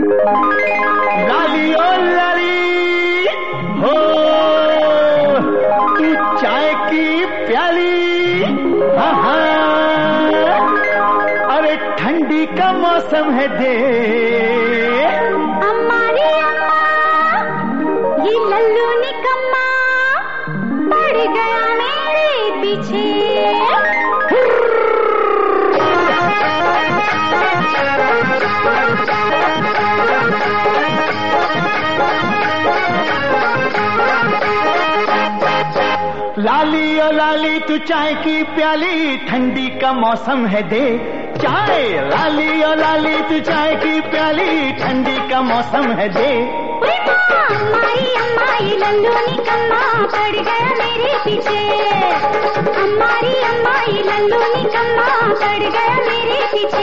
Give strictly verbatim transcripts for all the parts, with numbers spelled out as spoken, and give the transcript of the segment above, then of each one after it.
लाली ओ लाली हो तू चाय की प्याली, हाँ हाँ अरे ठंडी का मौसम है दे। हमारी अम्मा ये लल्लू निकम्मा पड़ गया मेरे पीछे। लाली ओ लाली तू चाय की प्याली, ठंडी का मौसम है दे चाय। लाली ओ लाली तू चाय की प्याली, ठंडी का मौसम है दे। हमारी अम्मा ये लल्लू निकम्मा पड़ गया मेरे पीछे। हमारी अम्मा ये लल्लू निकम्मा पड़ गया मेरे पीछे।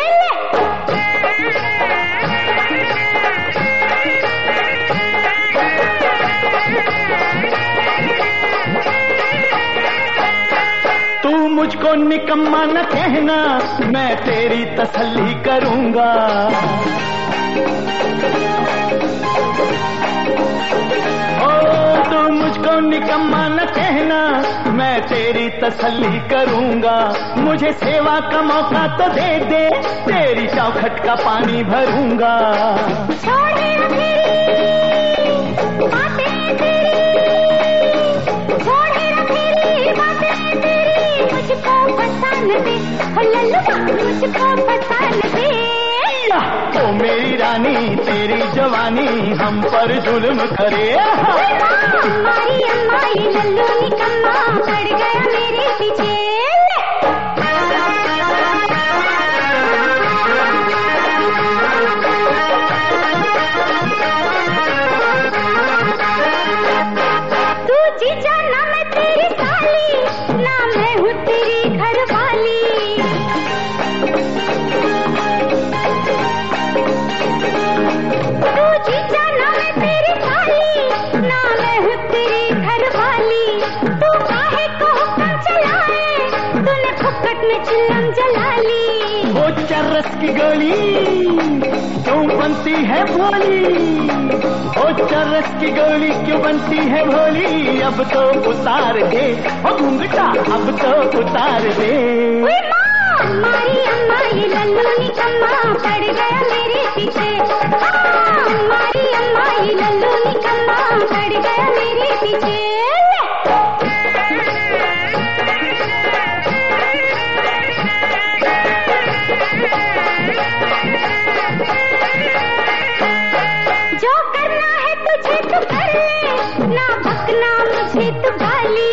मुझको निकम्मा न कहना, मैं तेरी तसल्ली करूंगा। ओ तू मुझको निकम्मा न कहना, मैं तेरी तसल्ली करूंगा। मुझे सेवा का मौका तो दे दे, तेरी चौखट का पानी भरूंगा। मुझको पसंद दे ओ मेरी रानी, तेरी जवानी हम पर जुल्म करे। हमारी अम्मा ये लल्लू निकम्मा पड़ गया मेरे पीछे। तू जीजा ना मैं तेरी साली, ना मैं हूँ तेरी घरवाली। चिल्लम जलाली वो चरस की गोली क्यों बनती है भोली, वो चरस की गोली क्यों बनती है भोली। अब तो उतार दे ओ घूंघटा, अब तो उतार दे। हमारी अम्मा ये लल्लू निकम्मा पड़ गया मेरे पीछे। हमारी अम्मा ये लल्लू निकम्मा पड़ गया मेरे पीछे। जो करना है तुझे तो कर ले, ना भकना मुझे तो गाली।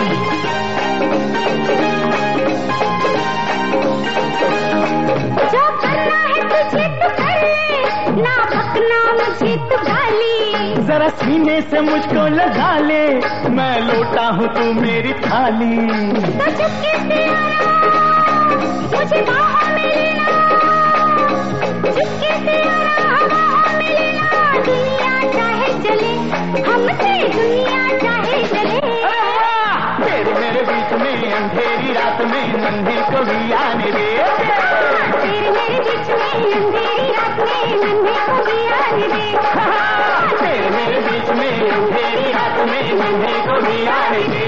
जो करना है तुझे तो कर ले, ना भकना मुझे तो गाली। जरा सीने से मुझको लगा ले, मैं लोटा हूँ तू मेरी थाली। तो चुपके से आना मुझे बाहों में लेना, चुपके से आना बाहों में लेना। दुनिया चाहे चले हमसे, दुनिया चाहे चले। तेरे मेरे बीच में अंधेरी रात में नन्हे को भी आने दे। तेरे मेरे बीच में अंधेरी रात में नन्हे को भी आने दे। तेरे मेरे बीच में अंधेरी रात में नन्हे को भी आने दे।